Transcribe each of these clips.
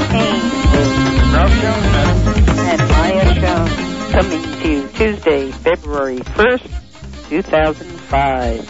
Ralph Jones, and Maya Jones, coming to you Tuesday, February 1st, 2005.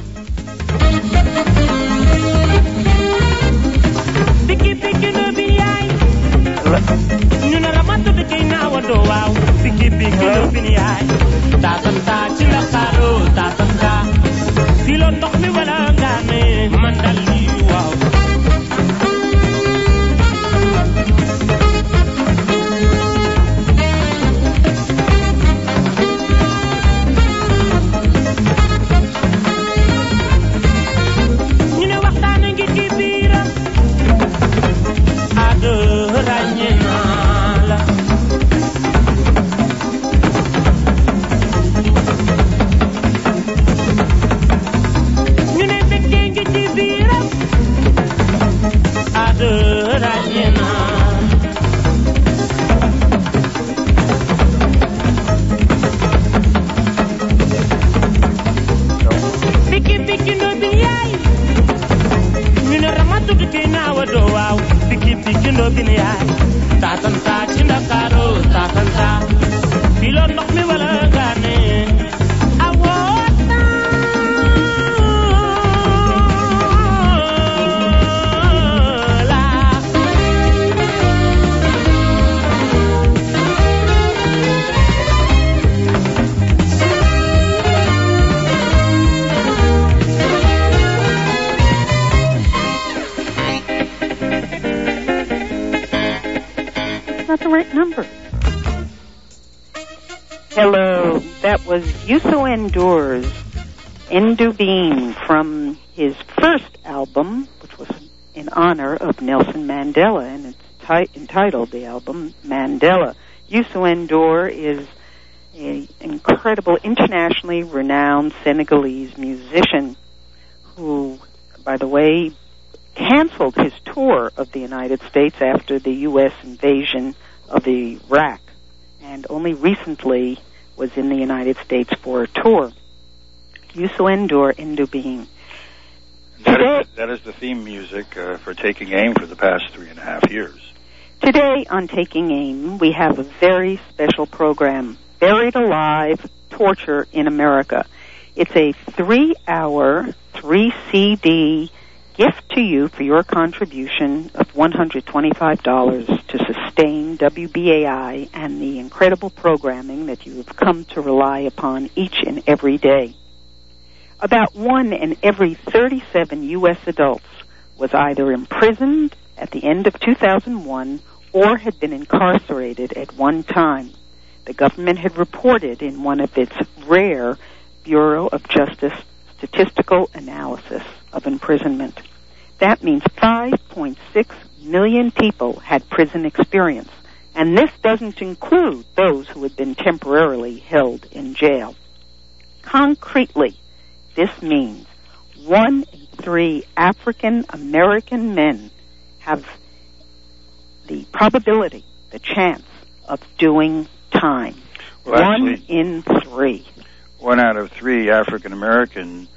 Hello, that was Yuso Endore's Ndubim from his first album, which was in honor of Nelson Mandela, and it's entitled, the album, Mandela. Yuso Endore is an incredible, internationally renowned Senegalese musician who, by the way, canceled his tour of the United States after the U.S. invasion of Iraq, and only recently was in the United States for a tour. Yuso Endore, Ndubim. That is the theme music for Taking Aim for the past 3.5 years. Today on Taking Aim, we have a very special program, Buried Alive, Torture in America. It's a 3-hour, 3-CD gift to you for your contribution of $125 to sustain WBAI and the incredible programming that you have come to rely upon each and every day. About 1 in every 37 U.S. adults was either imprisoned at the end of 2001 or had been incarcerated at one time. The government had reported in one of its rare Bureau of Justice statistical analysis of imprisonment. That means 5.6 million people had prison experience, and this doesn't include those who had been temporarily held in jail. Concretely, this means 1 in 3 African American men have the probability, the chance of doing time. Well, 1 in 3. 1 out of 3 African American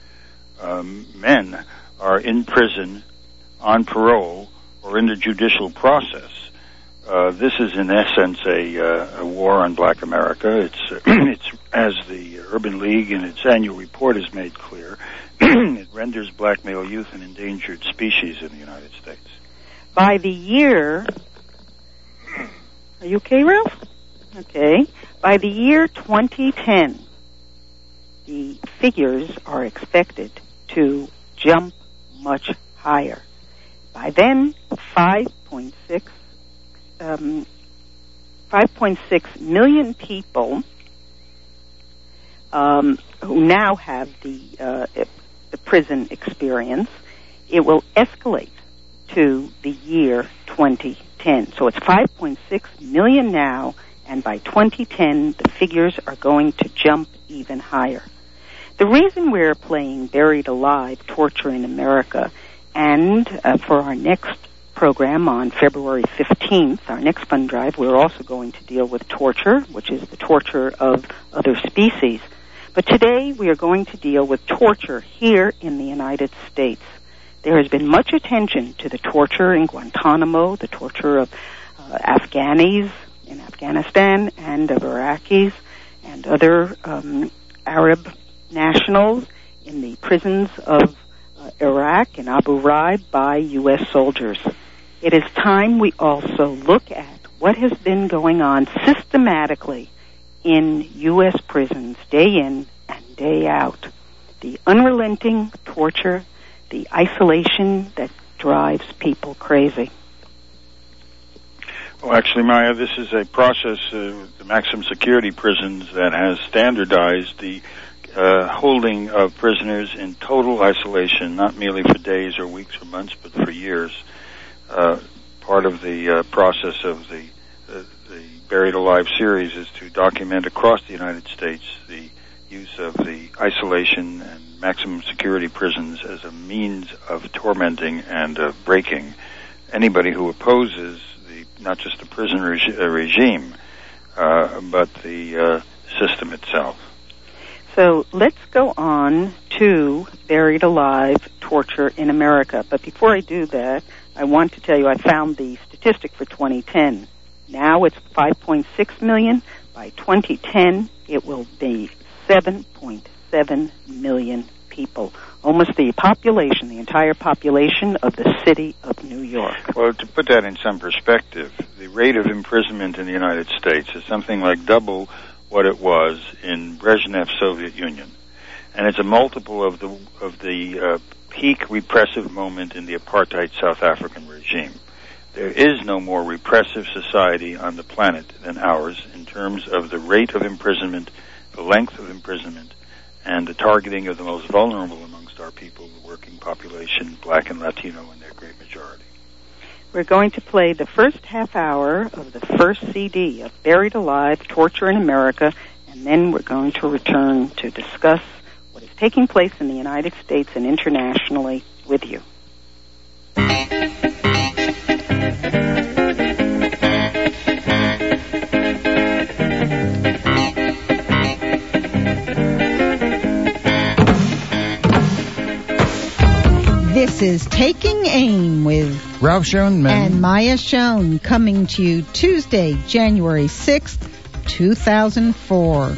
men are in prison, on parole, or in the judicial process. This is, in essence, a war on Black America. It's as the Urban League in its annual report has made clear, it renders black male youth an endangered species in the United States. By the year... Are you okay, Ralph? Okay. By the year 2010, the figures are expected to jump much higher. By then, 5.6 million people who now have the prison experience, it will escalate to the year 2010. So it's 5.6 million now, and by 2010, the figures are going to jump even higher. The reason we're playing Buried Alive, Torture in America, and for our next program on February 15th, our next fund drive, we're also going to deal with torture, which is the torture of other species. But today we are going to deal with torture here in the United States. There has been much attention to the torture in Guantanamo, the torture of Afghanis in Afghanistan and of Iraqis and other Arab nationals in the prisons of Iraq and Abu Ghraib by U.S. soldiers. It is time we also look at what has been going on systematically in U.S. prisons day in and day out. The unrelenting torture, the isolation that drives people crazy. Well, actually, Maya, this is a process, the maximum security prisons, that has standardized the holding of prisoners in total isolation, not merely for days or weeks or months, but for years. Part of the process of the Buried Alive series is to document across the United States the use of the isolation and maximum security prisons as a means of tormenting and breaking anybody who opposes not just the prison regime, but the system itself. So let's go on to Buried Alive, Torture in America. But before I do that, I want to tell you I found the statistic for 2010. Now it's 5.6 million. By 2010, it will be 7.7 million people. Almost the population, the entire population of the city of New York. Well, to put that in some perspective, the rate of imprisonment in the United States is something like double what it was in Brezhnev's Soviet Union. And it's a multiple of the peak repressive moment in the apartheid South African regime. There is no more repressive society on the planet than ours in terms of the rate of imprisonment, the length of imprisonment, and the targeting of the most vulnerable amongst our people, the working population, black and Latino in their great majority. We're going to play the first half hour of the first CD of Buried Alive, Torture in America, and then we're going to return to discuss what is taking place in the United States and internationally with you. This is Taking Aim with Ralph Schoen and Maya Schoen, coming to you Tuesday, January 6th, 2004.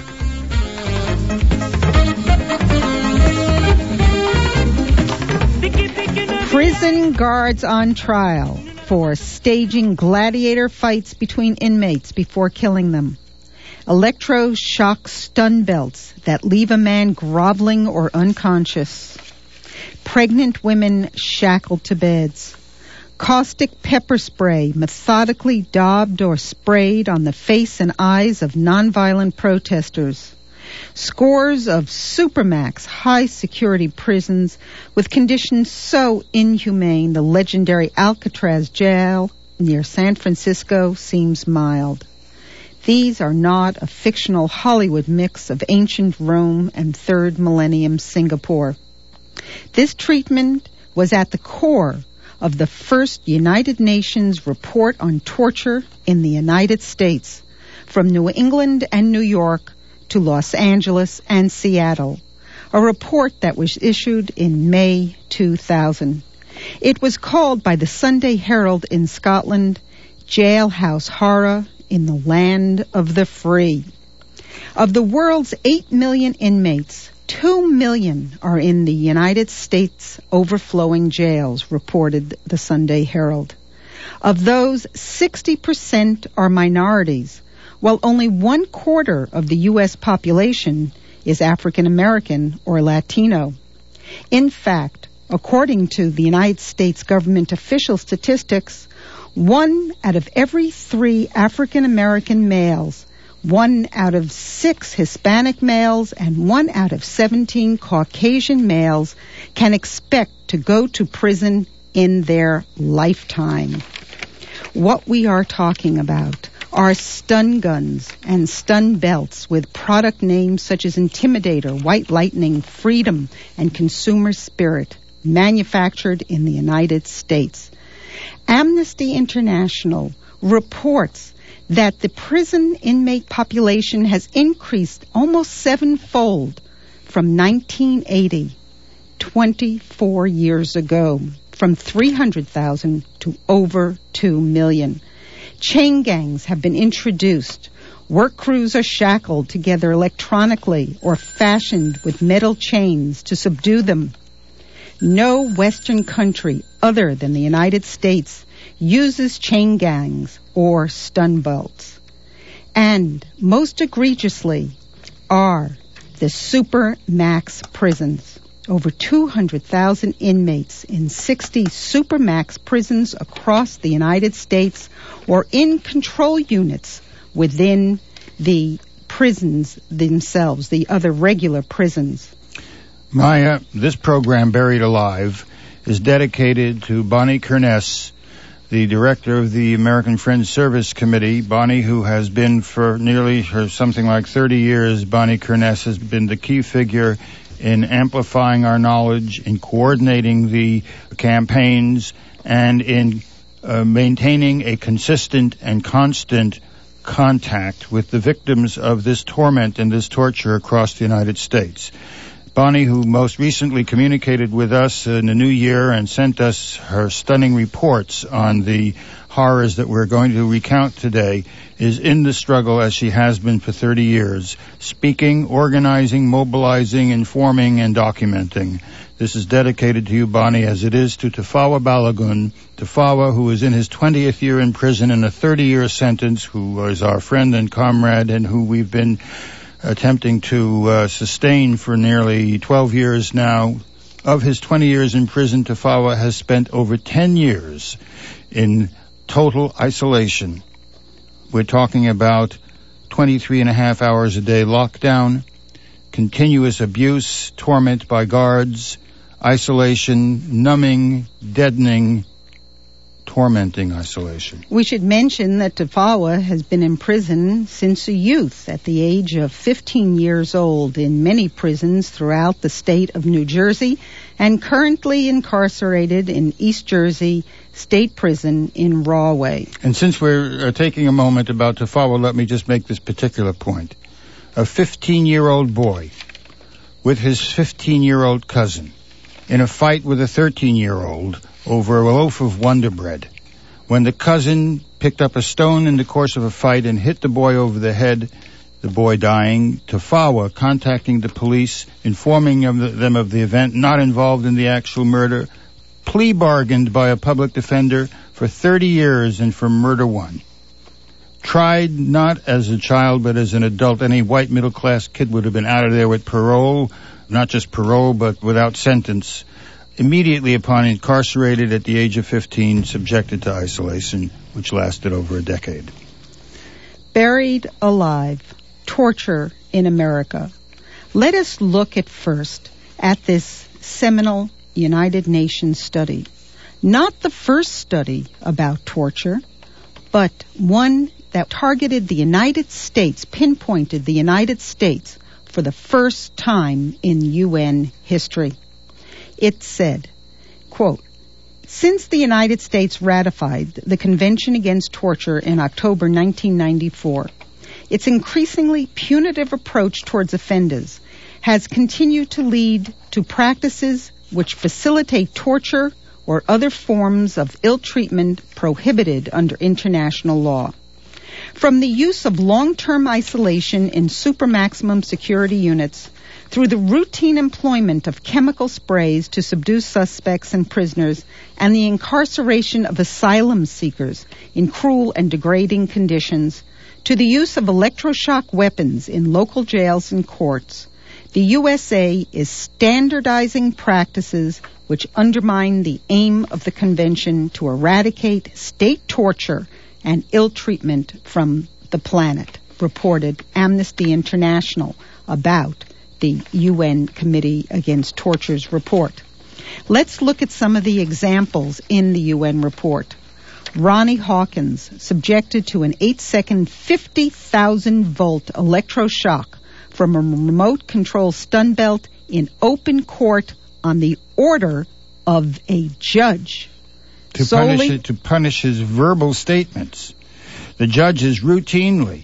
Prison guards on trial for staging gladiator fights between inmates before killing them. Electroshock stun belts that leave a man groveling or unconscious. Pregnant women shackled to beds. Caustic pepper spray methodically daubed or sprayed on the face and eyes of nonviolent protesters. Scores of supermax high-security prisons with conditions so inhumane the legendary Alcatraz jail near San Francisco seems mild. These are not a fictional Hollywood mix of ancient Rome and third millennium Singapore. This treatment was at the core of the first United Nations report on torture in the United States, from New England and New York to Los Angeles and Seattle, a report that was issued in May 2000. It was called by the Sunday Herald in Scotland, Jailhouse Horror in the Land of the Free. Of the world's 8 million inmates, 2 million are in the United States overflowing jails, reported the Sunday Herald. Of those, 60% are minorities, while only 1/4 of the U.S. population is African American or Latino. In fact, according to the United States government official statistics, 1 out of every 3 African American males, 1 out of 6 Hispanic males, and 1 out of 17 Caucasian males can expect to go to prison in their lifetime. What we are talking about are stun guns and stun belts with product names such as Intimidator, White Lightning, Freedom, and Consumer Spirit, manufactured in the United States. Amnesty International reports that the prison inmate population has increased almost 7-fold from 1980, 24 years ago, from 300,000 to over 2 million. Chain gangs have been introduced. Work crews are shackled together electronically or fashioned with metal chains to subdue them. No Western country other than the United States uses chain gangs or stun belts. And most egregiously are the Supermax prisons. Over 200,000 inmates in 60 Supermax prisons across the United States or in control units within the prisons themselves, the other regular prisons. Maya, this program, Buried Alive, is dedicated to Bonnie Kerness, the director of the American Friends Service Committee. Bonnie, who has been for nearly something like 30 years, Bonnie Kerness has been the key figure in amplifying our knowledge, in coordinating the campaigns, and in maintaining a consistent and constant contact with the victims of this torment and this torture across the United States. Bonnie, who most recently communicated with us in the new year and sent us her stunning reports on the horrors that we're going to recount today, is in the struggle as she has been for 30 years, speaking, organizing, mobilizing, informing, and documenting. This is dedicated to you, Bonnie, as it is to Tafawa Balogun. Tafawa, who is in his 20th year in prison and a 30-year sentence, who is our friend and comrade and who we've been attempting to sustain for nearly 12 years now. Of his 20 years in prison, Tafawa has spent over 10 years in total isolation. We're talking about 23 and a half hours a day lockdown, continuous abuse, torment by guards, isolation, numbing, deadening, tormenting isolation. We should mention that Tafawa has been in prison since a youth at the age of 15 years old in many prisons throughout the state of New Jersey and currently incarcerated in East Jersey State Prison in Rahway. And since we're taking a moment about Tafawa, let me just make this particular point. A 15-year-old boy with his 15-year-old cousin in a fight with a 13-year-old over a loaf of Wonder Bread. When the cousin picked up a stone in the course of a fight and hit the boy over the head, the boy dying, Tafawa contacting the police, informing them of the event, not involved in the actual murder, plea bargained by a public defender for 30 years and for murder one. Tried not as a child but as an adult. Any white middle-class kid would have been out of there with parole, not just parole but without sentence. Immediately upon incarcerated at the age of 15, subjected to isolation, which lasted over a decade. Buried alive, torture in America. Let us look at first at this seminal United Nations study. Not the first study about torture, but one that targeted the United States, pinpointed the United States for the first time in UN history. It said, quote, "Since the United States ratified the Convention Against Torture in October 1994, its increasingly punitive approach towards offenders has continued to lead to practices which facilitate torture or other forms of ill treatment prohibited under international law. From the use of long-term isolation in super-maximum security units through the routine employment of chemical sprays to subdue suspects and prisoners, and the incarceration of asylum seekers in cruel and degrading conditions, to the use of electroshock weapons in local jails and courts, the USA is standardizing practices which undermine the aim of the convention to eradicate state torture and ill treatment from the planet," reported Amnesty International about the UN Committee Against Torture's report. Let's look at some of the examples in the UN report. Ronnie Hawkins, subjected to an 8-second 50,000-volt electroshock from a remote-control stun belt in open court on the order of a judge. To punish his verbal statements. The judges routinely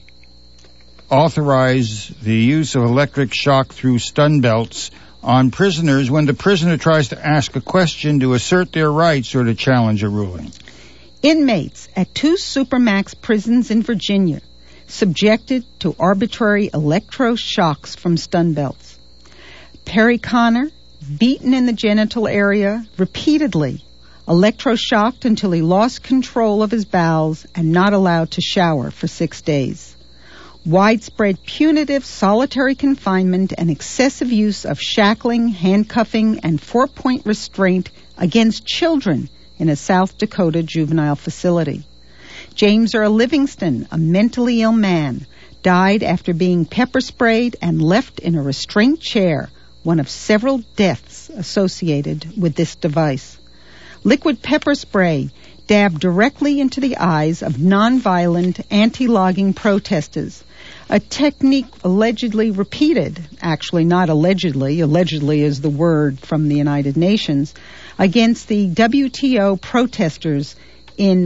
authorize the use of electric shock through stun belts on prisoners when the prisoner tries to ask a question, to assert their rights, or to challenge a ruling. Inmates at 2 supermax prisons in Virginia subjected to arbitrary electroshocks from stun belts. Perry Connor, beaten in the genital area repeatedly, electroshocked until he lost control of his bowels and not allowed to shower for 6 days. Widespread punitive solitary confinement and excessive use of shackling, handcuffing, and 4-point restraint against children in a South Dakota juvenile facility. James Earl Livingston, a mentally ill man, died after being pepper sprayed and left in a restraint chair, one of several deaths associated with this device. Liquid pepper spray dabbed directly into the eyes of nonviolent anti-logging protesters, a technique allegedly repeated, actually not allegedly is the word from the United Nations, against the WTO protesters in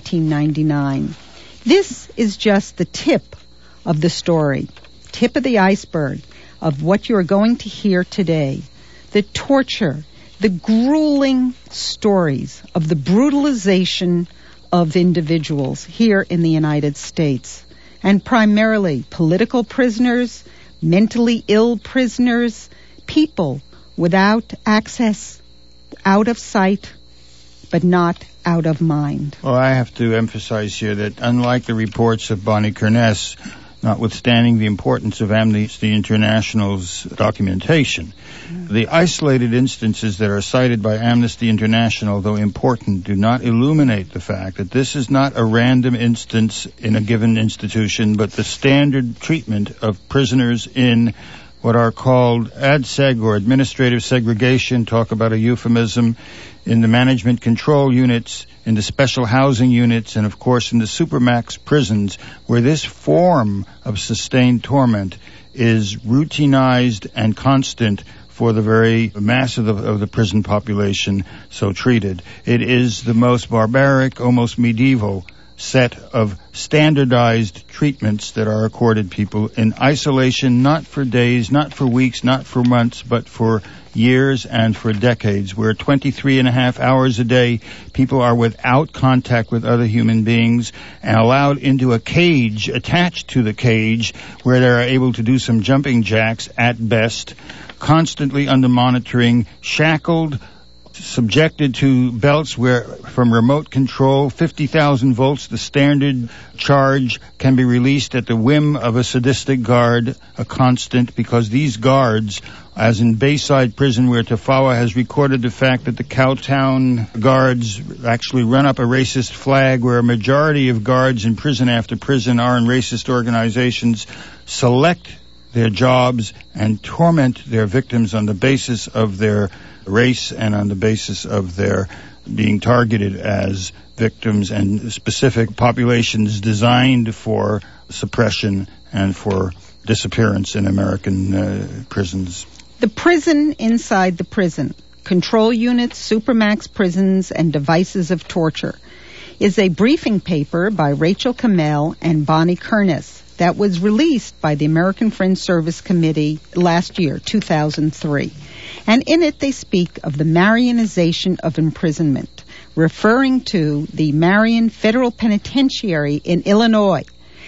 1999. This is just the tip of the story, tip of the iceberg of what you are going to hear today. The torture, the grueling stories of the brutalization of individuals here in the United States, and primarily political prisoners, mentally ill prisoners, people without access, out of sight, but not out of mind. Well, I have to emphasize here that unlike the reports of Bonnie Kerness, notwithstanding the importance of Amnesty International's documentation, the isolated instances that are cited by Amnesty International, though important, do not illuminate the fact that this is not a random instance in a given institution, but the standard treatment of prisoners in what are called ADSEG, or administrative segregation, talk about a euphemism, in the management control units, in the special housing units, and of course in the supermax prisons, where this form of sustained torment is routinized and constant for the very mass of the prison population so treated. It is the most barbaric, almost medieval set of standardized treatments that are accorded people in isolation, not for days, not for weeks, not for months, but for years and for decades, where 23.5 hours a day people are without contact with other human beings and allowed into a cage, attached to the cage, where they are able to do some jumping jacks at best, constantly under monitoring, shackled, subjected to belts where from remote control, 50,000 volts, the standard charge, can be released at the whim of a sadistic guard, a constant, because these guards, as in Bayside Prison, where Tafawa has recorded the fact that the Cowtown guards actually run up a racist flag, where a majority of guards in prison after prison are in racist organizations, select their jobs and torment their victims on the basis of their race and on the basis of their being targeted as victims and specific populations designed for suppression and for disappearance in American prisons. The prison inside the prison, control units, supermax prisons, and devices of torture, is a briefing paper by Rachel Kamel and Bonnie Kerness that was released by the American Friends Service Committee last year, 2003. And in it they speak of the Marionization of imprisonment, referring to the Marion Federal Penitentiary in Illinois,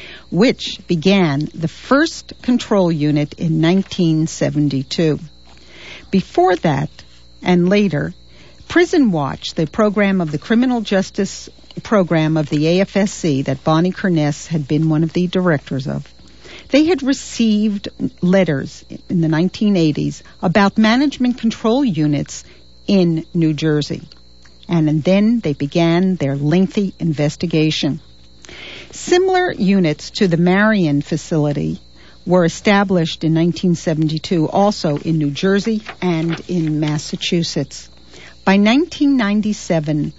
which began the first control unit in 1972. Before that, and later, Prison Watch, the program of the Criminal Justice Program of the AFSC that Bonnie Kerness had been one of the directors of, they had received letters in the 1980s about management control units in New Jersey. And then they began their lengthy investigation. Similar units to the Marion facility were established in 1972 also in New Jersey and in Massachusetts. By 1997,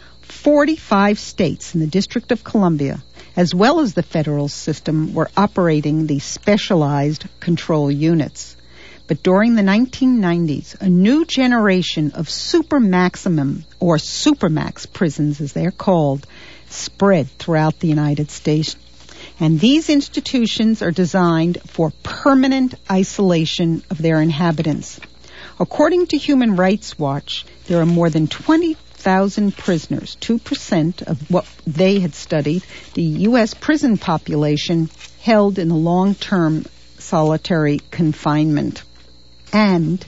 45 states in the District of Columbia, as well as the federal system, were operating these specialized control units. But during the 1990s, a new generation of supermaximum, or supermax prisons as they're called, spread throughout the United States. And these institutions are designed for permanent isolation of their inhabitants. According to Human Rights Watch, there are more than 20 200,000 prisoners, 2% of what they had studied, the U.S. prison population held in long-term solitary confinement, and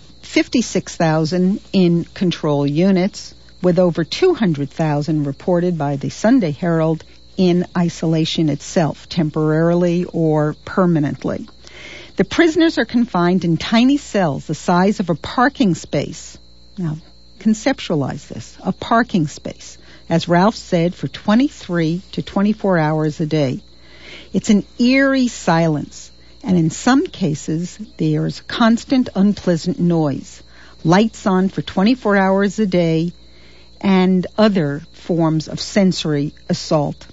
56,000 in control units, with over 200,000 reported by the Sunday Herald in isolation itself, temporarily or permanently. The prisoners are confined in tiny cells the size of a parking space. Now, conceptualize this, a parking space, as Ralph said, for 23 to 24 hours a day. It's an eerie silence, and in some cases, there's constant unpleasant noise, lights on for 24 hours a day, and other forms of sensory assault.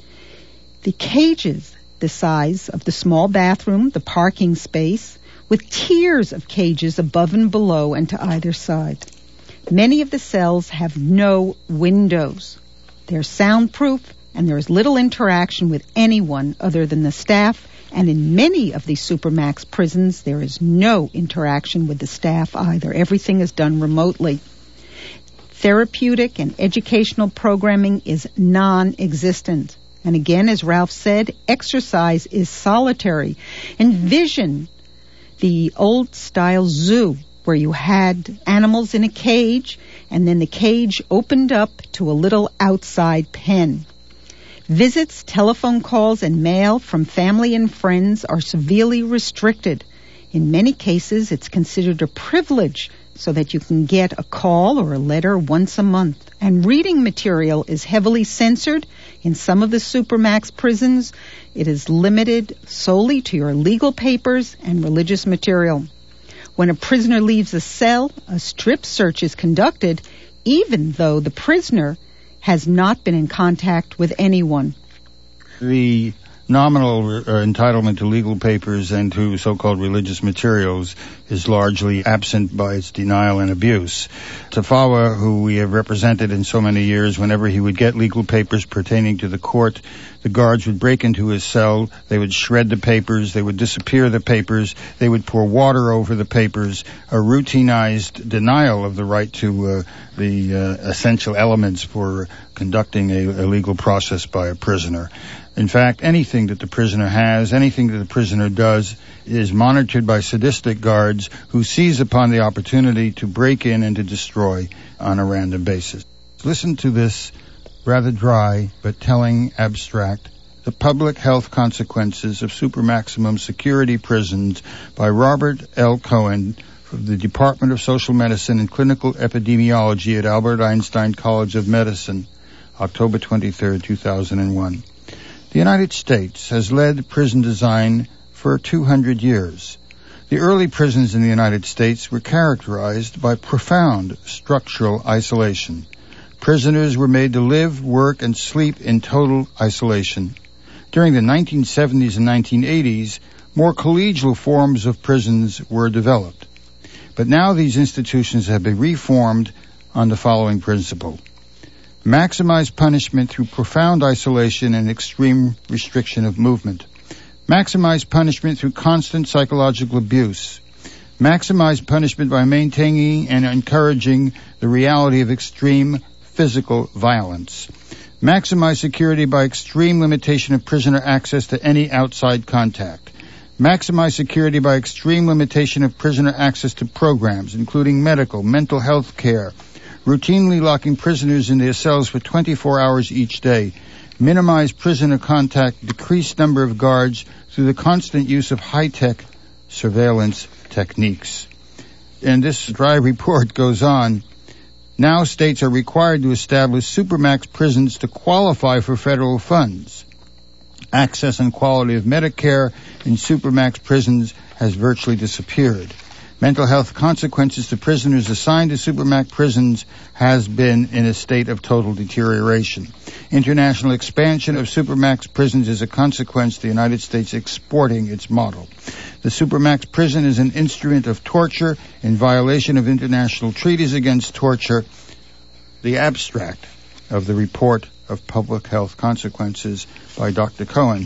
The cages, the size of the small bathroom, the parking space, with tiers of cages above and below and to either side. Many of the cells have no windows. They're soundproof, and there is little interaction with anyone other than the staff, and in many of these Supermax prisons, there is no interaction with the staff either. Everything is done remotely. Therapeutic and educational programming is non-existent. And again, as Ralph said, exercise is solitary. Envision the old-style zoo where you had animals in a cage, and then the cage opened up to a little outside pen. Visits, telephone calls, and mail from family and friends are severely restricted. In many cases, it's considered a privilege so that you can get a call or a letter once a month. And reading material is heavily censored. In some of the Supermax prisons, it is limited solely to your legal papers and religious material. When a prisoner leaves a cell, a strip search is conducted, even though the prisoner has not been in contact with anyone. The nominal entitlement to legal papers and to so-called religious materials is largely absent by its denial and abuse. Tafawa, who we have represented in so many years, whenever he would get legal papers pertaining to the court, the guards would break into his cell, they would shred the papers, they would disappear the papers, they would pour water over the papers, a routinized denial of the right to the essential elements for conducting a legal process by a prisoner. In fact, anything that the prisoner has, anything that the prisoner does, is monitored by sadistic guards who seize upon the opportunity to break in and to destroy on a random basis. Listen to this rather dry but telling abstract, The Public Health Consequences of Supermaximum Security Prisons by Robert L. Cohen from the Department of Social Medicine and Clinical Epidemiology at Albert Einstein College of Medicine, October 23, 2001. The United States has led prison design for 200 years. The early prisons in the United States were characterized by profound structural isolation. Prisoners were made to live, work, and sleep in total isolation. During the 1970s and 1980s, more collegial forms of prisons were developed. But now these institutions have been reformed on the following principle. Maximize punishment through profound isolation and extreme restriction of movement. Maximize punishment through constant psychological abuse. Maximize punishment by maintaining and encouraging the reality of extreme physical violence. Maximize security by extreme limitation of prisoner access to any outside contact. Maximize security by extreme limitation of prisoner access to programs, including medical, mental health care, routinely locking prisoners in their cells for 24 hours each day, minimize prisoner contact, decrease number of guards through the constant use of high-tech surveillance techniques. And this dry report goes on. Now states are required to establish Supermax prisons to qualify for federal funds. Access and quality of Medicare in Supermax prisons has virtually disappeared. Mental health consequences to prisoners assigned to Supermax prisons has been in a state of total deterioration. International expansion of Supermax prisons is a consequence of the United States exporting its model. The Supermax prison is an instrument of torture in violation of international treaties against torture. The abstract of the report of public health consequences by Dr. Cohen.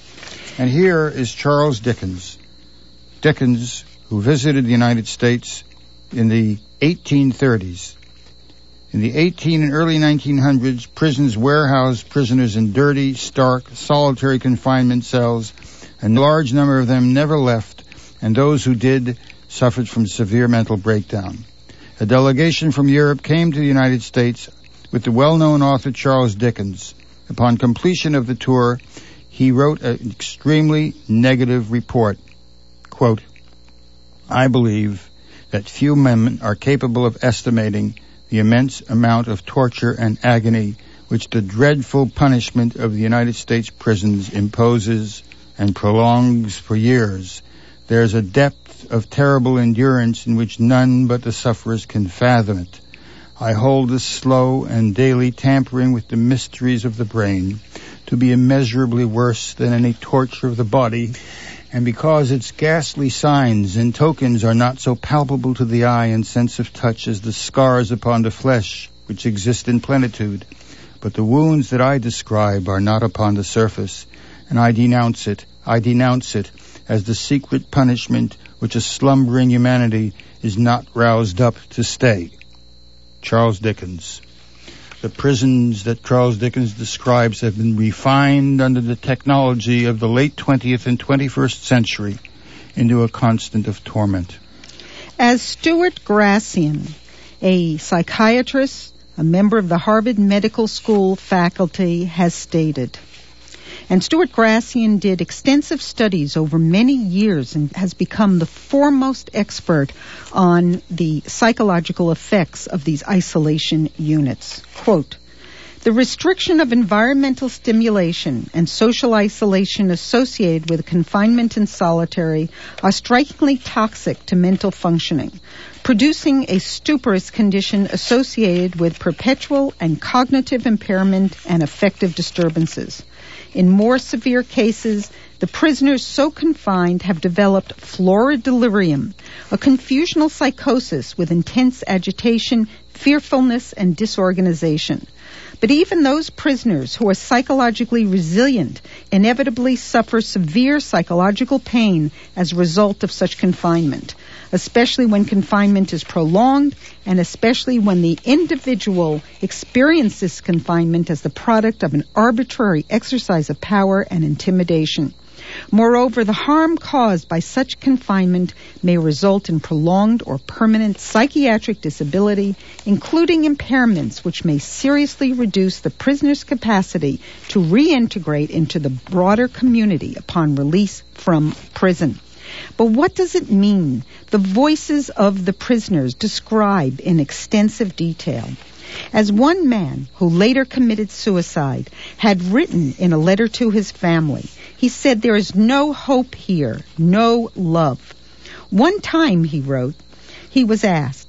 And here is Charles Dickens. Dickens, who visited the United States in the 1830s. In the 18 and early 1900s, prisons warehoused prisoners in dirty, stark, solitary confinement cells. A large number of them never left, and those who did suffered from severe mental breakdown. A delegation from Europe came to the United States with the well-known author Charles Dickens. Upon completion of the tour, he wrote an extremely negative report. Quote, "I believe that few men are capable of estimating the immense amount of torture and agony which the dreadful punishment of the United States prisons imposes and prolongs for years. There is a depth of terrible endurance in which none but the sufferers can fathom it. I hold this slow and daily tampering with the mysteries of the brain to be immeasurably worse than any torture of the body, and because its ghastly signs and tokens are not so palpable to the eye and sense of touch as the scars upon the flesh which exist in plenitude. But the wounds that I describe are not upon the surface, and I denounce it as the secret punishment which a slumbering humanity is not roused up to stay." Charles Dickens. The prisons that Charles Dickens describes have been refined under the technology of the late 20th and 21st century into a constant of torment. As Stuart Gracian, a psychiatrist, a member of the Harvard Medical School faculty, has stated, and Stuart Gracian did extensive studies over many years and has become the foremost expert on the psychological effects of these isolation units. Quote, "The restriction of environmental stimulation and social isolation associated with confinement in solitary are strikingly toxic to mental functioning, producing a stuporous condition associated with perpetual and cognitive impairment and affective disturbances. In more severe cases, the prisoners so confined have developed florid delirium, a confusional psychosis with intense agitation, fearfulness, and disorganization. But even those prisoners who are psychologically resilient inevitably suffer severe psychological pain as a result of such confinement, especially when confinement is prolonged and especially when the individual experiences confinement as the product of an arbitrary exercise of power and intimidation. Moreover, the harm caused by such confinement may result in prolonged or permanent psychiatric disability, including impairments which may seriously reduce the prisoner's capacity to reintegrate into the broader community upon release from prison." But what does it mean? The voices of the prisoners describe in extensive detail. As one man who later committed suicide had written in a letter to his family, he said, "There is no hope here, no love." One time, he wrote, he was asked,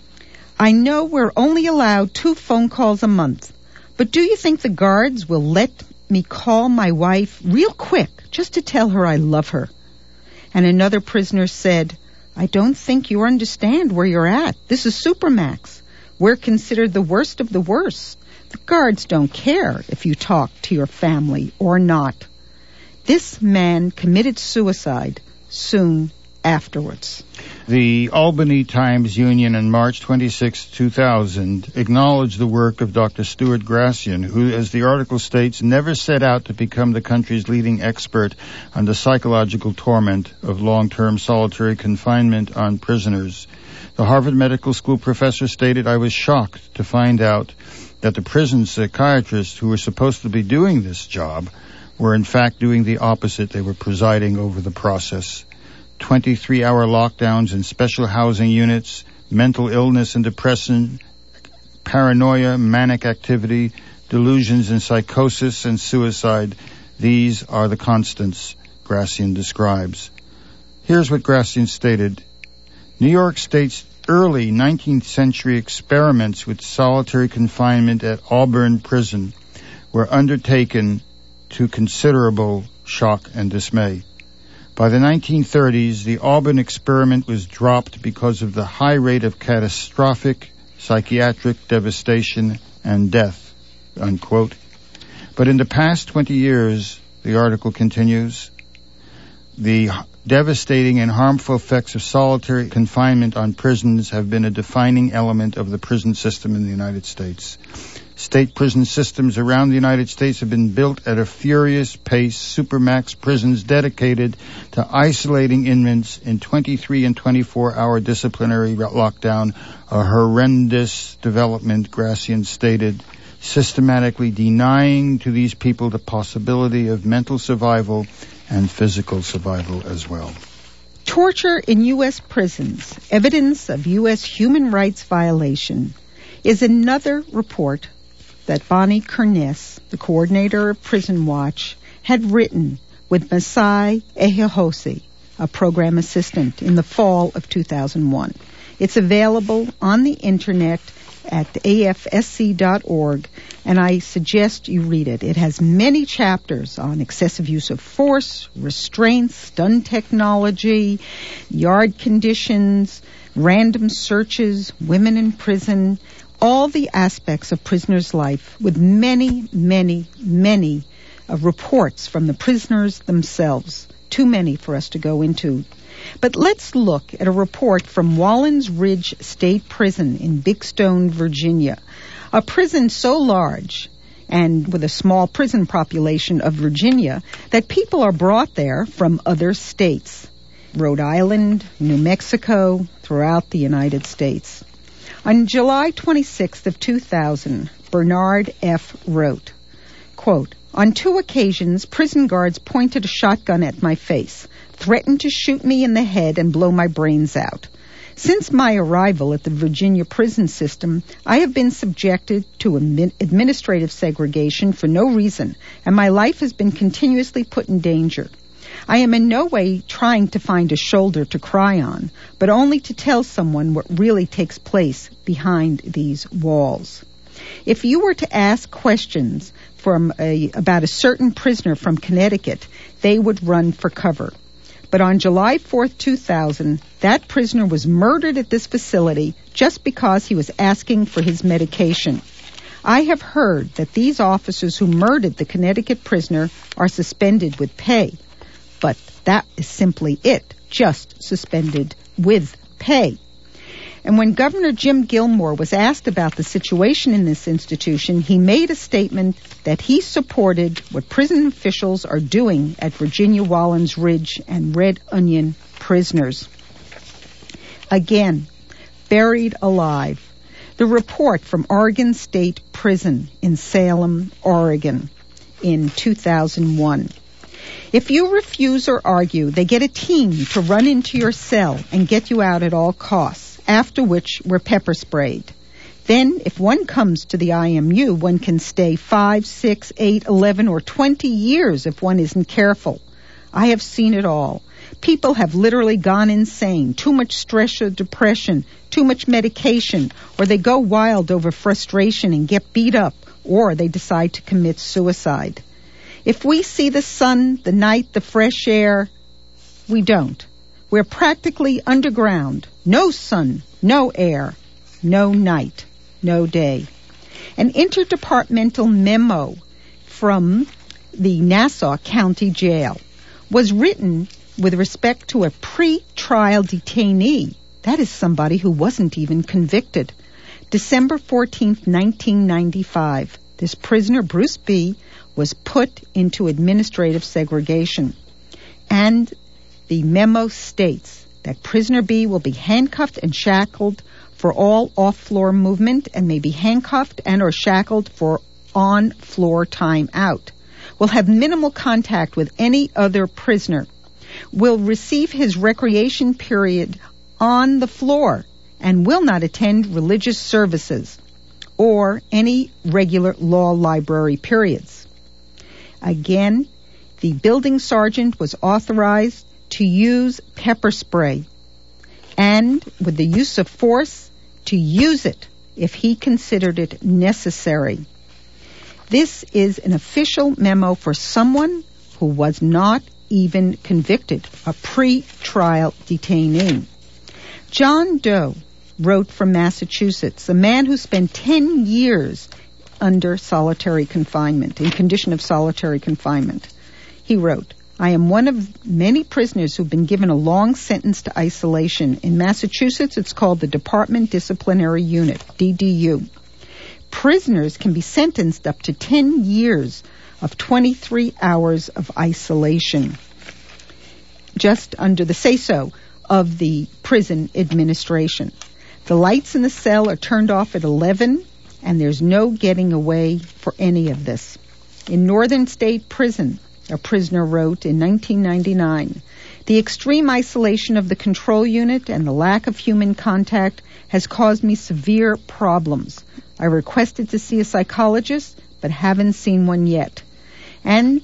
"I know we're only allowed 2 phone calls a month, but do you think the guards will let me call my wife real quick just to tell her I love her?" And another prisoner said, "I don't think you understand where you're at. This is Supermax. We're considered the worst of the worst. The guards don't care if you talk to your family or not." This man committed suicide soon afterwards. The Albany Times-Union on March 26, 2000, acknowledged the work of Dr. Stuart Gracian, who, as the article states, never set out to become the country's leading expert on the psychological torment of long-term solitary confinement on prisoners. The Harvard Medical School professor stated, "I was shocked to find out that the prison psychiatrists who were supposed to be doing this job were in fact doing the opposite. They were presiding over the process. 23-hour lockdowns in special housing units, mental illness and depression, paranoia, manic activity, delusions and psychosis and suicide. These are the constants," Gracian describes. Here's what Gracian stated. New York State's early 19th century experiments with solitary confinement at Auburn Prison were undertaken to considerable shock and dismay. By the 1930s, the Auburn experiment was dropped because of the high rate of catastrophic psychiatric devastation and death, unquote. But in the past 20 years, the article continues, The devastating and harmful effects of solitary confinement on prisons have been a defining element of the prison system in the United States. State prison systems around the United States have been built at a furious pace. Supermax prisons dedicated to isolating inmates in 23 and 24-hour disciplinary lockdown, a horrendous development, Gracian stated, systematically denying to these people the possibility of mental survival and physical survival as well. Torture in U.S. prisons, evidence of U.S. human rights violation, is another report that Bonnie Kerness, the coordinator of Prison Watch, had written with Masai Ehihosi, a program assistant, in the fall of 2001. It's available on the internet at afsc.org, and I suggest you read it. It has many chapters on excessive use of force, restraints, stun technology, yard conditions, random searches, women in prison, all the aspects of prisoners' life, with many, many, many reports from the prisoners themselves. Too many for us to go into. But let's look at a report from Wallens Ridge State Prison in Big Stone, Virginia, a prison so large and with a small prison population of Virginia that people are brought there from other states, Rhode Island, New Mexico, throughout the United States. On July 26th of 2000, Bernard F. wrote, quote, "On 2 occasions, prison guards pointed a shotgun at my face, threatened to shoot me in the head and blow my brains out. Since my arrival at the Virginia prison system, I have been subjected to administrative segregation for no reason, and my life has been continuously put in danger. I am in no way trying to find a shoulder to cry on, but only to tell someone what really takes place behind these walls. If you were to ask questions about a certain prisoner from Connecticut, they would run for cover. But on July 4th, 2000, that prisoner was murdered at this facility just because he was asking for his medication. I have heard that these officers who murdered the Connecticut prisoner are suspended with pay. But that is simply it, just suspended with pay." And when Governor Jim Gilmore was asked about the situation in this institution, he made a statement that he supported what prison officials are doing at Virginia Wallens Ridge and Red Onion prisoners. Again, buried alive. The report from Oregon State Prison in Salem, Oregon in 2001. If you refuse or argue, they get a team to run into your cell and get you out at all costs, after which we're pepper sprayed. Then, if one comes to the IMU, one can stay 5, 6, 8, 11, or 20 years if one isn't careful. I have seen it all. People have literally gone insane, too much stress or depression, too much medication, or they go wild over frustration and get beat up, or they decide to commit suicide. If we see the sun, the night, the fresh air, we don't. We're practically underground. No sun, no air, no night, no day. An interdepartmental memo from the Nassau County Jail was written with respect to a pre-trial detainee. That is somebody who wasn't even convicted. December 14th, 1995, this prisoner, Bruce B., was put into administrative segregation. And the memo states that prisoner B will be handcuffed and shackled for all off-floor movement and may be handcuffed and or shackled for on-floor time out. Will have minimal contact with any other prisoner. Will receive his recreation period on the floor and will not attend religious services or any regular law library periods. Again, the building sergeant was authorized to use pepper spray and, with the use of force, to use it if he considered it necessary. This is an official memo for someone who was not even convicted, a pre-trial detainee. John Doe wrote from Massachusetts, a man who spent 10 years under solitary confinement, in condition of solitary confinement. He wrote, I am one of many prisoners who've been given a long sentence to isolation. In Massachusetts, it's called the Department Disciplinary Unit, DDU. Prisoners can be sentenced up to 10 years of 23 hours of isolation, just under the say-so of the prison administration. The lights in the cell are turned off at 11, and there's no getting away for any of this. In Northern State Prison, a prisoner wrote in 1999, the extreme isolation of the control unit and the lack of human contact has caused me severe problems. I requested to see a psychologist, but haven't seen one yet. And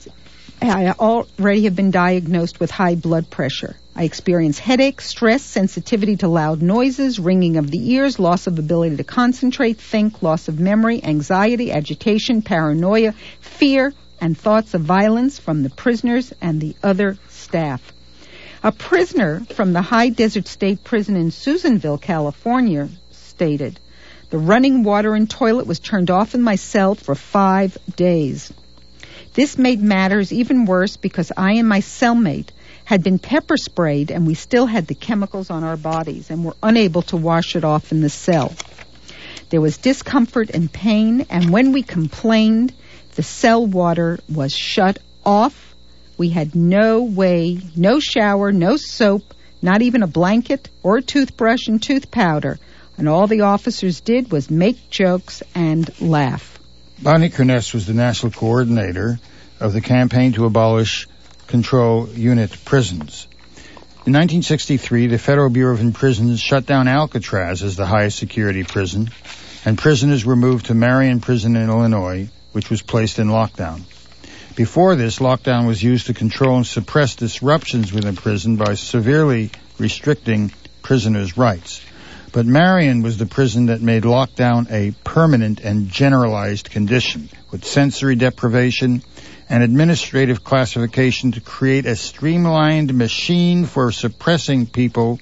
I already have been diagnosed with high blood pressure. I experience headaches, stress, sensitivity to loud noises, ringing of the ears, loss of ability to concentrate, think, loss of memory, anxiety, agitation, paranoia, fear, and thoughts of violence from the prisoners and the other staff. A prisoner from the High Desert State Prison in Susanville, California, stated, the running water and toilet was turned off in my cell for 5 days. This made matters even worse because I and my cellmate had been pepper sprayed and we still had the chemicals on our bodies and were unable to wash it off in the cell. There was discomfort and pain, and when we complained, the cell water was shut off. We had no way, no shower, no soap, not even a blanket or a toothbrush and tooth powder. And all the officers did was make jokes and laugh. Bonnie Kerness was the national coordinator of the campaign to abolish control unit prisons. In 1963, the Federal Bureau of Prisons shut down Alcatraz as the highest security prison, and prisoners were moved to Marion Prison in Illinois, which was placed in lockdown. Before this, lockdown was used to control and suppress disruptions within prison by severely restricting prisoners' rights. But Marion was the prison that made lockdown a permanent and generalized condition, with sensory deprivation and administrative classification to create a streamlined machine for suppressing people.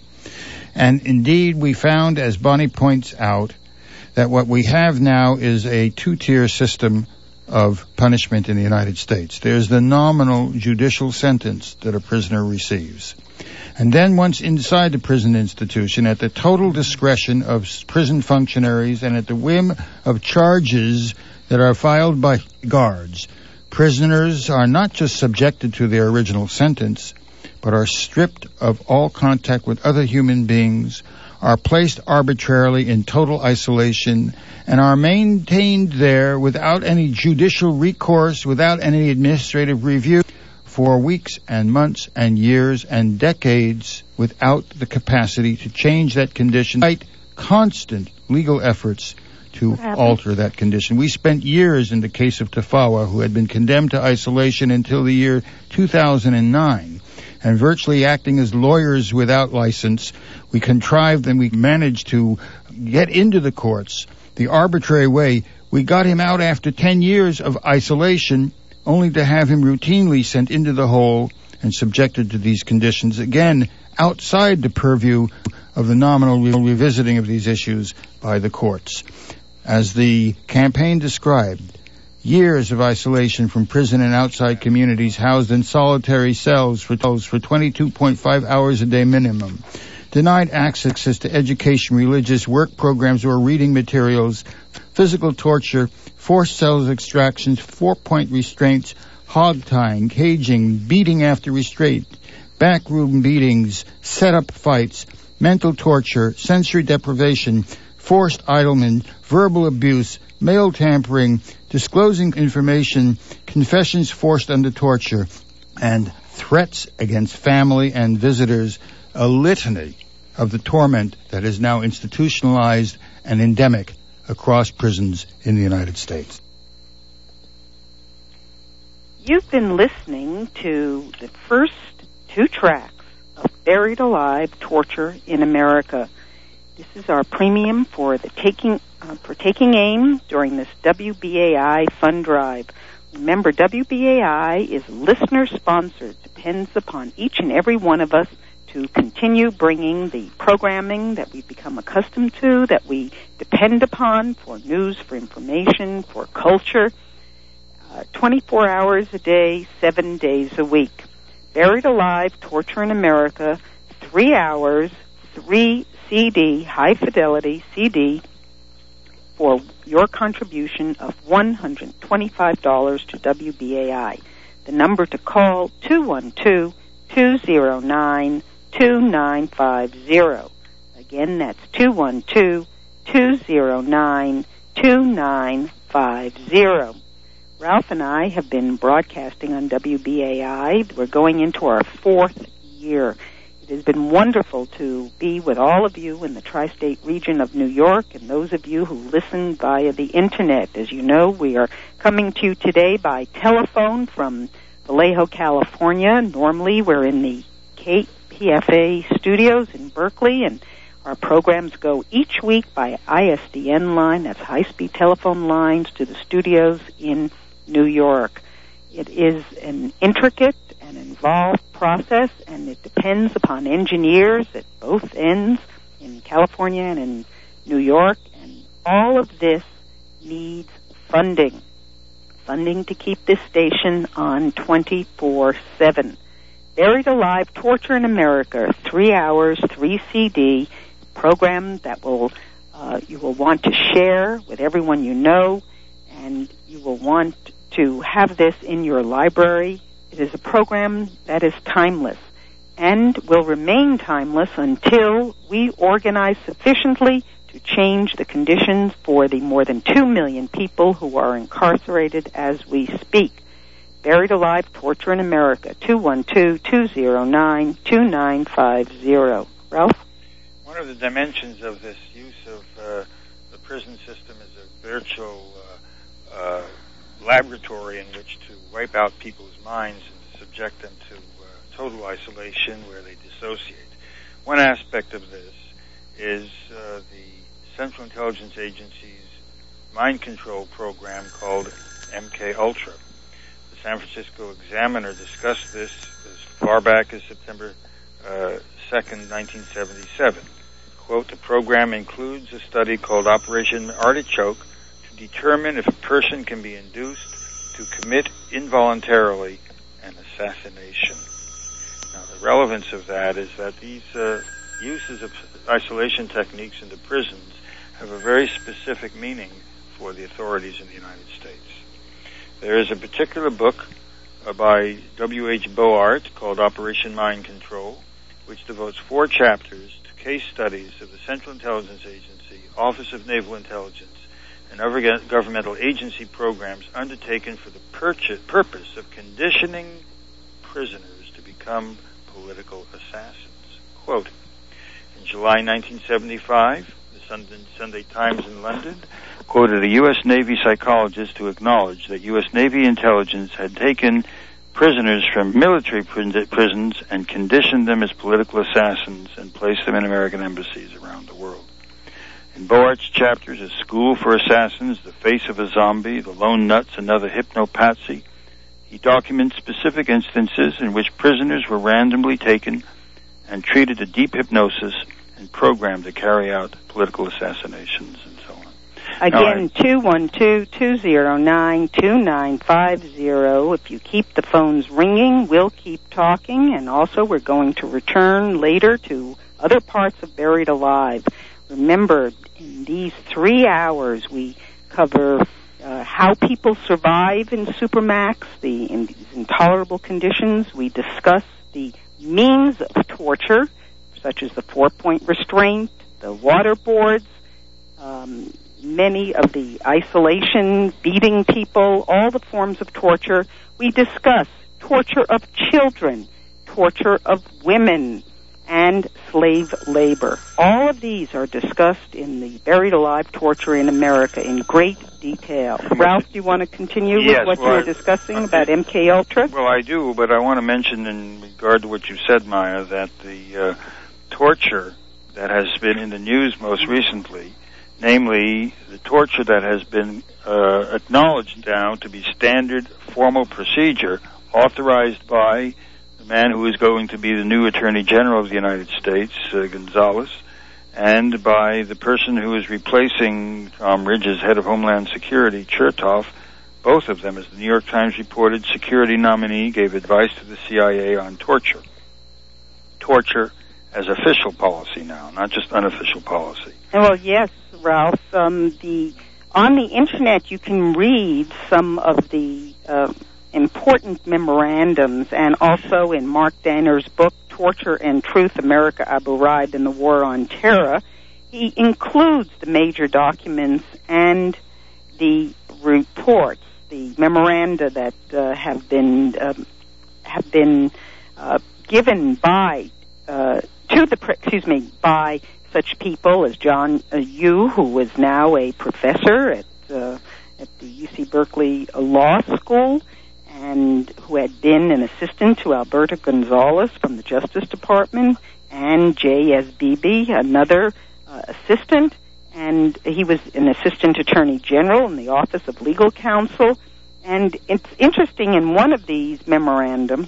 And indeed, we found, as Bonnie points out, that what we have now is a two-tier system of punishment in the United States. There's the nominal judicial sentence that a prisoner receives. And then once inside the prison institution, at the total discretion of prison functionaries and at the whim of charges that are filed by guards, prisoners are not just subjected to their original sentence, but are stripped of all contact with other human beings, are placed arbitrarily in total isolation, and are maintained there without any judicial recourse, without any administrative review, for weeks and months and years and decades, without the capacity to change that condition, despite constant legal efforts to alter that condition. We spent years in the case of Tafawa, who had been condemned to isolation until the year 2009, and virtually acting as lawyers without license, we contrived and we managed to get into the courts the arbitrary way. We got him out after 10 years of isolation, only to have him routinely sent into the hole and subjected to these conditions, again, outside the purview of the nominal revisiting of these issues by the courts. As the campaign described, years of isolation from prison and outside communities, housed in solitary cells for 22.5 hours a day minimum, denied access to education, religious work programs or reading materials, physical torture, forced cell extractions, 4-point restraints, hog tying, caging, beating after restraint, backroom beatings, set-up fights, mental torture, sensory deprivation, forced idlement, verbal abuse, mail tampering, disclosing information, confessions forced under torture, and threats against family and visitors, a litany of the torment that is now institutionalized and endemic across prisons in the United States. You've been listening to the first 2 tracks of Buried Alive, Torture in America. This is our premium for taking aim during this WBAI fund drive. Remember, WBAI is listener-sponsored, depends upon each and every one of us to continue bringing the programming that we've become accustomed to, that we depend upon for news, for information, for culture, 24 hours a day, 7 days a week. Buried Alive, Torture in America, 3 hours, 3 CD, high-fidelity CD, for your contribution of $125 to WBAI. The number to call, 212-209-2950. Again, that's 212-209-2950. Ralph and I have been broadcasting on WBAI. We're going into our 4th year. It has been wonderful to be with all of you in the tri-state region of New York and those of you who listen via the Internet. As you know, we are coming to you today by telephone from Vallejo, California. Normally, we're in the KPFA studios in Berkeley, and our programs go each week by ISDN line, that's high-speed telephone lines, to the studios in New York. It is an intricate and involved process, and it depends upon engineers at both ends in California and in New York, and all of this needs funding. Funding to keep this station on 24/7. Buried Alive, Torture in America, 3 hours, 3 CD, program that you will want to share with everyone you know, and you will want to have this in your library. It is a program that is timeless and will remain timeless until we organize sufficiently to change the conditions for the more than 2 million people who are incarcerated as we speak. Buried Alive, Torture in America, 212-209-2950. Ralph? One of the dimensions of this use of the prison system is a virtual laboratory in which to wipe out people's minds and subject them to total isolation where they dissociate. One aspect of this is the Central Intelligence Agency's mind control program called MK Ultra. The San Francisco Examiner discussed this as far back as September 2nd, 1977. Quote, the program includes a study called Operation Artichoke to determine if a person can be induced to commit involuntarily an assassination. Now, the relevance of that is that these uses of isolation techniques in the prisons have a very specific meaning for the authorities in the United States. There is a particular book by W.H. Boart called Operation Mind Control, which devotes 4 chapters to case studies of the Central Intelligence Agency, Office of Naval Intelligence, and other governmental agency programs undertaken for the purpose of conditioning prisoners to become political assassins. Quote, in July 1975, the Sunday Times in London quoted a U.S. Navy psychologist who acknowledged that U.S. Navy intelligence had taken prisoners from military prisons and conditioned them as political assassins and placed them in American embassies around the world. In Boart's chapters, A School for Assassins, The Face of a Zombie, The Lone Nuts, Another Hypnopatsy, he documents specific instances in which prisoners were randomly taken and treated to deep hypnosis and programmed to carry out political assassinations and so on. Again, 212-209-2950. If you keep the phones ringing, we'll keep talking, and also we're going to return later to other parts of Buried Alive. Remember, in these 3 hours, we cover how people survive in Supermax, in these intolerable conditions. We discuss the means of torture, such as the 4-point restraint, the waterboards, many of the isolation, beating people, all the forms of torture. We discuss torture of children, torture of women, and slave labor. All of these are discussed in the Buried Alive, Torture in America in great detail. Ralph, do you want to continue with what you were discussing about MK Ultra? Well, I do, but I want to mention in regard to what you said, Maya, that the torture that has been in the news most recently, namely the torture that has been acknowledged now to be standard formal procedure authorized by the man who is going to be the new Attorney General of the United States, Gonzales, and by the person who is replacing Tom Ridge as head of Homeland Security, Chertoff, Both of them, as the New York Times reported, security nominee gave advice to the CIA on torture. Torture as official policy now, not just unofficial policy. Well, yes, Ralph. On the Internet, you can read some of the important memorandums, and also in Mark Danner's book, Torture and Truth, America, Abu Ghraib, and the War on Terror, he includes the major documents and the reports, the memoranda that have been given by by such people as John Yoo, who was now a professor at the UC Berkeley Law School, and who had been an assistant to Alberto Gonzales from the Justice Department, and J.S. Beebe, another assistant, and he was an assistant attorney general in the Office of Legal Counsel. And it's interesting, in one of these memoranda,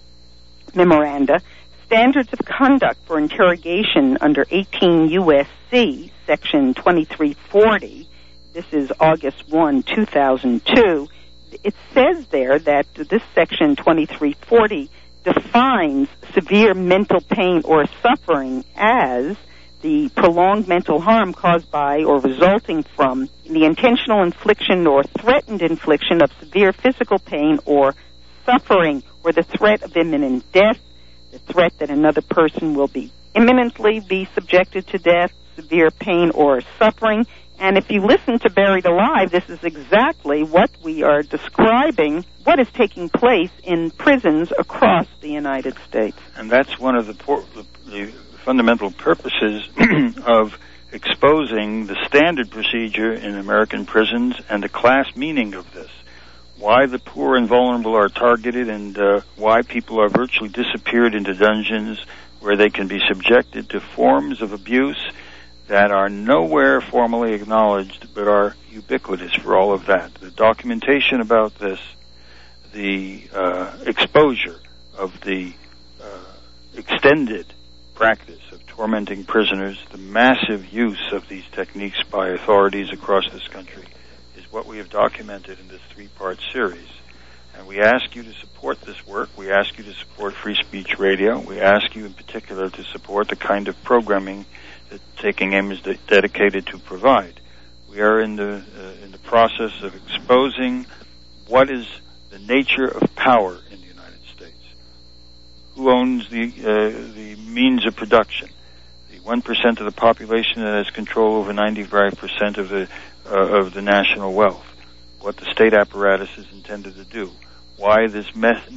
standards of conduct for interrogation under 18 U.S.C. Section 2340, this is August 1, 2002, it says there that this Section 2340 defines severe mental pain or suffering as the prolonged mental harm caused by or resulting from the intentional infliction or threatened infliction of severe physical pain or suffering, or the threat of imminent death, the threat that another person will be imminently be subjected to death, severe pain or suffering. And if you listen to Buried Alive, this is exactly what we are describing, what is taking place in prisons across the United States. And that's one of the fundamental purposes of exposing the standard procedure in American prisons and the class meaning of this. Why the poor and vulnerable are targeted, and why people are virtually disappeared into dungeons where they can be subjected to forms of abuse that are nowhere formally acknowledged but are ubiquitous for all of that. The documentation about this, the exposure of the extended practice of tormenting prisoners, the massive use of these techniques by authorities across this country is what we have documented in this three-part series. And we ask you to support this work. We ask you to support Free Speech Radio. We ask you in particular to support the kind of programming that Taking Aim is dedicated to provide. We are in the process of exposing what is the nature of power in the United States. Who owns the means of production? The 1% of the population that has control over 95% of the national wealth. What the state apparatus is intended to do. Why this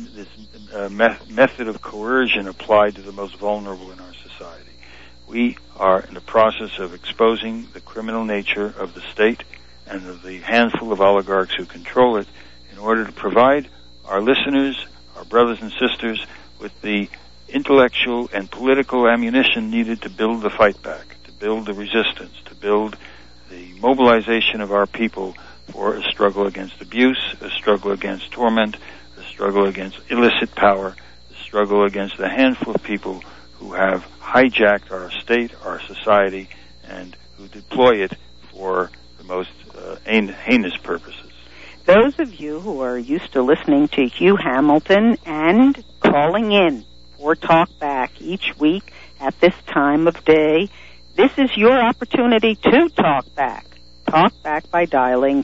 method of coercion applied to the most vulnerable in our society. We are in the process of exposing the criminal nature of the state and of the handful of oligarchs who control it in order to provide our listeners, our brothers and sisters, with the intellectual and political ammunition needed to build the fight back, to build the resistance, to build the mobilization of our people for a struggle against abuse, a struggle against torment, a struggle against illicit power, a struggle against the handful of people who have hijacked our state, our society, and who deploy it for the most heinous purposes. Those of you who are used to listening to Hugh Hamilton and calling in for Talk Back each week at this time of day, this is your opportunity to talk back. Talk back by dialing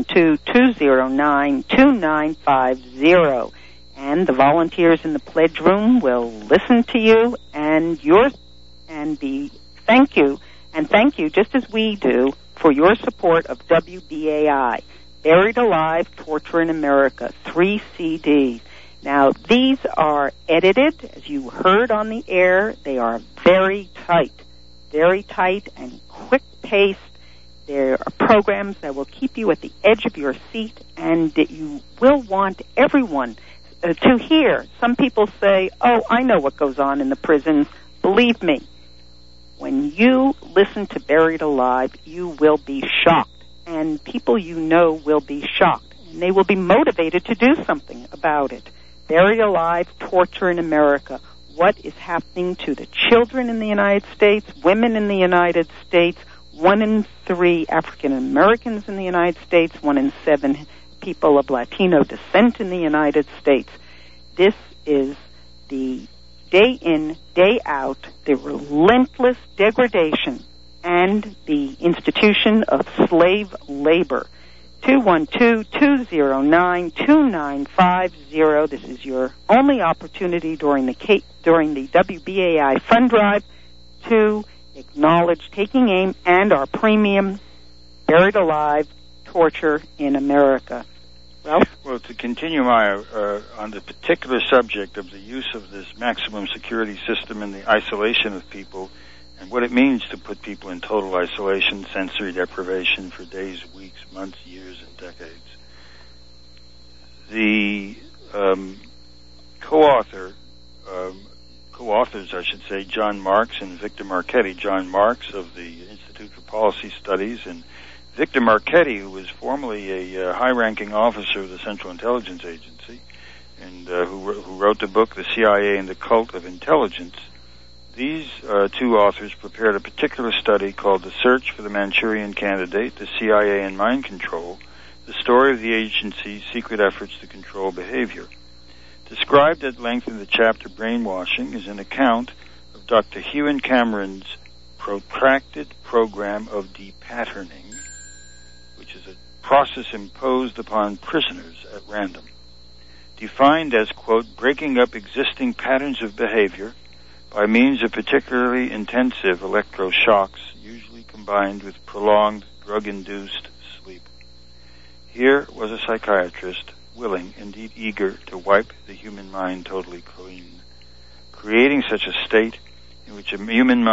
212-209-2950. And the volunteers in the pledge room will listen to you and thank you just as we do for your support of WBAI, Buried Alive, Torture in America, 3 CDs. Now, these are edited, as you heard on the air. They are very tight and quick-paced. There are programs that will keep you at the edge of your seat, and that you will want everyone to hear. Some people say, oh, I know what goes on in the prisons. Believe me, when you listen to Buried Alive, you will be shocked. And people you know will be shocked. And they will be motivated to do something about it. Buried Alive, Torture in America. What is happening to the children in the United States, women in the United States, 1 in 3 African Americans in the United States, 1 in 7 people of Latino descent in the United States. This is the day in, day out, the relentless degradation and the institution of slave labor. 212-209-2950. This is your only opportunity during the WBAI Fund Drive to acknowledge Taking Aim and our premium Buried Alive Torture in America. Ralph? Well, to continue on the particular subject of the use of this maximum security system and the isolation of people and what it means to put people in total isolation, sensory deprivation for days, weeks, months, years, and decades. The co-authors, I should say, John Marks and Victor Marchetti. John Marks of the Institute for Policy Studies, and Victor Marchetti, who was formerly a high-ranking officer of the Central Intelligence Agency, and who wrote the book, The CIA and the Cult of Intelligence. These two authors prepared a particular study called The Search for the Manchurian Candidate, the CIA and Mind Control, the story of the agency's secret efforts to control behavior. Described at length in the chapter Brainwashing is an account of Dr. Ewan Cameron's protracted program of depatterning, which is a process imposed upon prisoners at random, defined as, quote, breaking up existing patterns of behavior by means of particularly intensive electroshocks, usually combined with prolonged drug-induced sleep. Here was a psychiatrist willing, indeed eager, to wipe the human mind totally clean, creating such a state in which a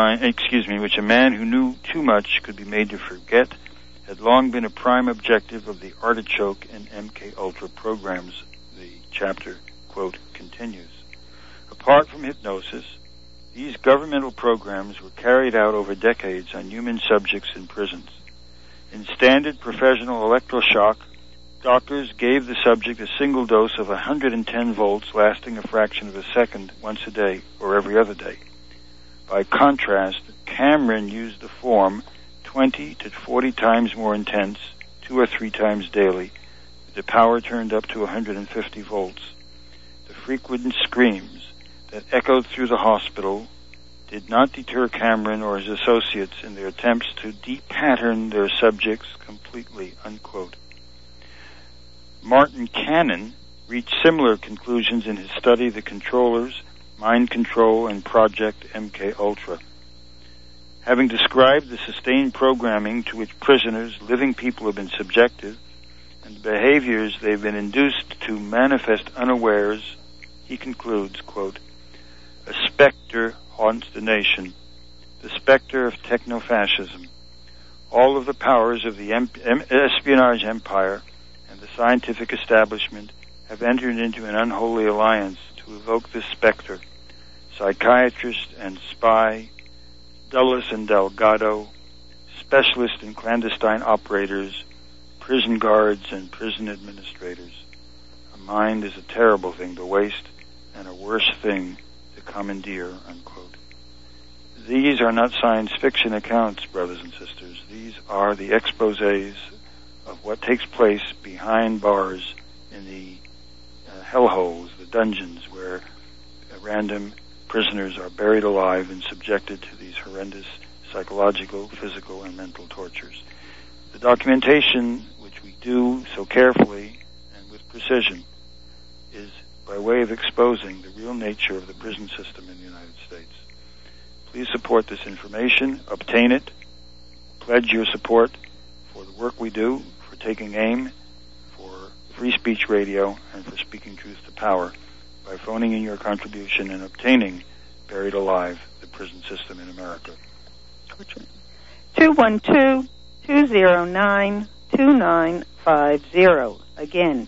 man who knew too much could be made to forget had long been a prime objective of the Artichoke and MK Ultra programs. The chapter, quote, continues. Apart from hypnosis, these governmental programs were carried out over decades on human subjects in prisons. In standard professional electroshock, doctors gave the subject a single dose of 110 volts lasting a fraction of a second once a day or every other day. By contrast, Cameron used the form 20 to 40 times more intense, 2 or 3 times daily, with the power turned up to 150 volts. The frequent screams that echoed through the hospital did not deter Cameron or his associates in their attempts to depattern their subjects completely, unquote. Martin Cannon reached similar conclusions in his study, The Controllers, Mind Control, and Project MK Ultra. Having described the sustained programming to which prisoners, living people, have been subjected, and the behaviors they've been induced to manifest unawares, he concludes, quote, a specter haunts the nation, the specter of techno-fascism. All of the powers of the espionage empire and the scientific establishment have entered into an unholy alliance to evoke this specter. Psychiatrist and spy, Dulles and Delgado, specialist and clandestine operators, prison guards and prison administrators. A mind is a terrible thing to waste and a worse thing to commandeer, unquote. These are not science fiction accounts, brothers and sisters. These are the exposés of what takes place behind bars in the hellholes, the dungeons, where random prisoners are buried alive and subjected to these horrendous psychological, physical, and mental tortures. The documentation, which we do so carefully and with precision, is by way of exposing the real nature of the prison system in the United States. Please support this information, obtain it, pledge your support for the work we do, for Taking Aim, for Free Speech Radio, and for Speaking Truth to Power by phoning in your contribution and obtaining Buried Alive, the Prison System in America. 212-209-2950. Again,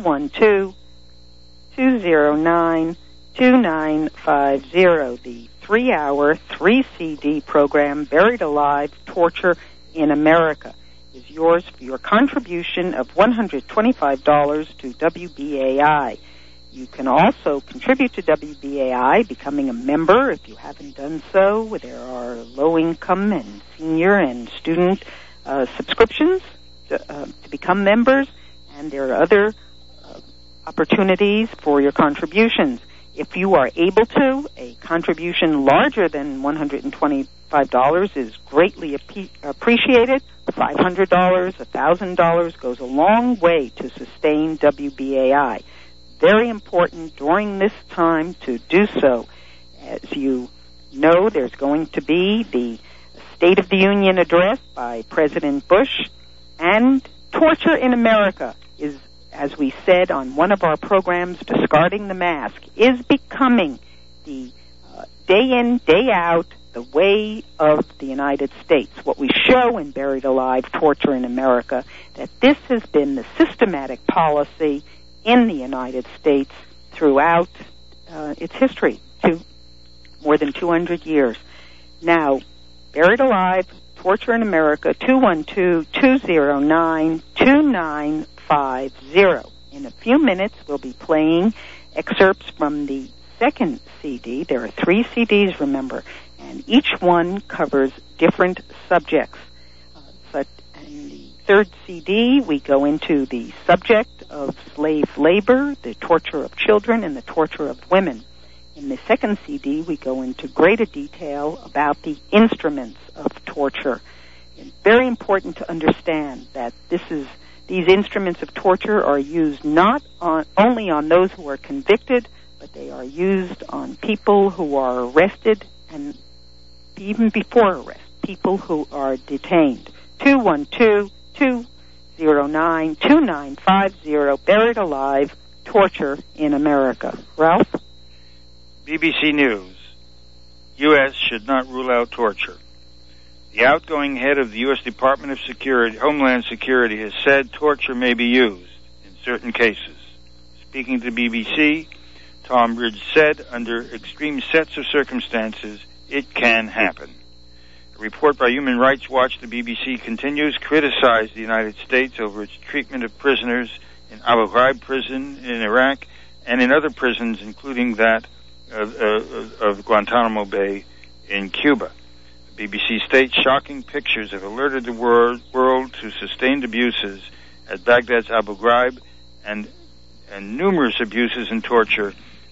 212-209-2950. The 3-hour, 3-CD program, Buried Alive, Torture in America, is yours for your contribution of $125 to WBAI. You can also contribute to WBAI, becoming a member if you haven't done so. There are low-income and senior and student subscriptions to become members, And there are other opportunities for your contributions. If you are able to, a contribution larger than $125 is greatly appreciated. $500, $1,000 goes a long way to sustain WBAI. Very important during this time to do so. As you know, there's going to be the State of the Union address by President Bush, and torture in America is, as we said on one of our programs, Discarding the Mask, is becoming the day in, day out, the way of the United States. What we show in Buried Alive, Torture in America, that this has been the systematic policy in the United States throughout its history, to more than 200 years. Now, Buried Alive, Torture in America, 212-209-2950. In a few minutes, we'll be playing excerpts from the second CD. There are 3 CDs, remember, and each one covers different subjects. But in the third CD, we go into the subject of slave labor, the torture of children, and the torture of women. In the second CD, we go into greater detail about the instruments of torture. It's very important to understand that these instruments of torture are used not only on those who are convicted, but they are used on people who are arrested and even before arrest, people who are detained. 212-209-2950, Buried Alive, Torture in America. Ralph? BBC News. U.S. should not rule out torture. The outgoing head of the U.S. Department of Homeland Security has said torture may be used in certain cases. Speaking to BBC, Tom Ridge said, under extreme sets of circumstances, it can happen. A report by Human Rights Watch, the BBC, continues, criticized the United States over its treatment of prisoners in Abu Ghraib prison in Iraq and in other prisons, including that of Guantanamo Bay in Cuba. The BBC states shocking pictures have alerted the world to sustained abuses at Baghdad's Abu Ghraib and numerous abuses and torture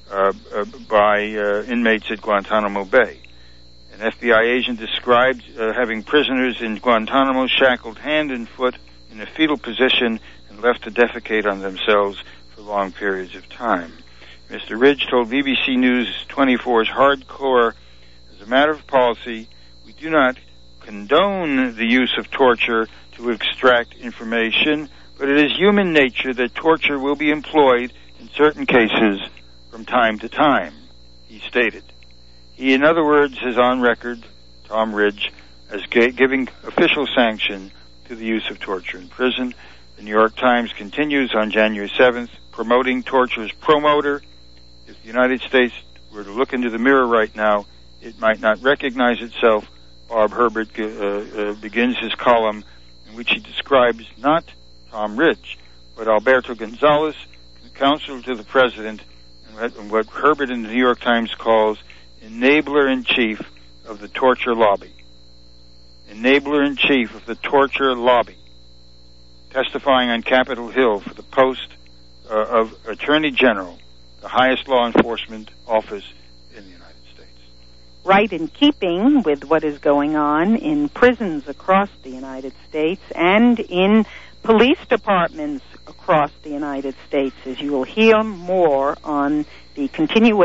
by inmates at Guantanamo Bay. An FBI agent described having prisoners in Guantanamo shackled hand and foot in a fetal position and left to defecate on themselves for long periods of time. Mr. Ridge told BBC News 24's Hardcore, as a matter of policy, we do not condone the use of torture to extract information, but it is human nature that torture will be employed in certain cases from time to time, he stated. He, in other words, is on record, Tom Ridge, as giving official sanction to the use of torture in prison. The New York Times continues on January 7th, promoting torture's promoter. If the United States were to look into the mirror right now, it might not recognize itself. Bob Herbert begins his column in which he describes not Tom Ridge, but Alberto Gonzales, counselor to the president, and what Herbert in the New York Times calls enabler-in-chief of the torture lobby. Enabler-in-chief of the torture lobby, testifying on Capitol Hill for the post of Attorney General, the highest law enforcement office in the United States. Right in keeping with what is going on in prisons across the United States and in police departments across the United States, as you will hear more on the continuation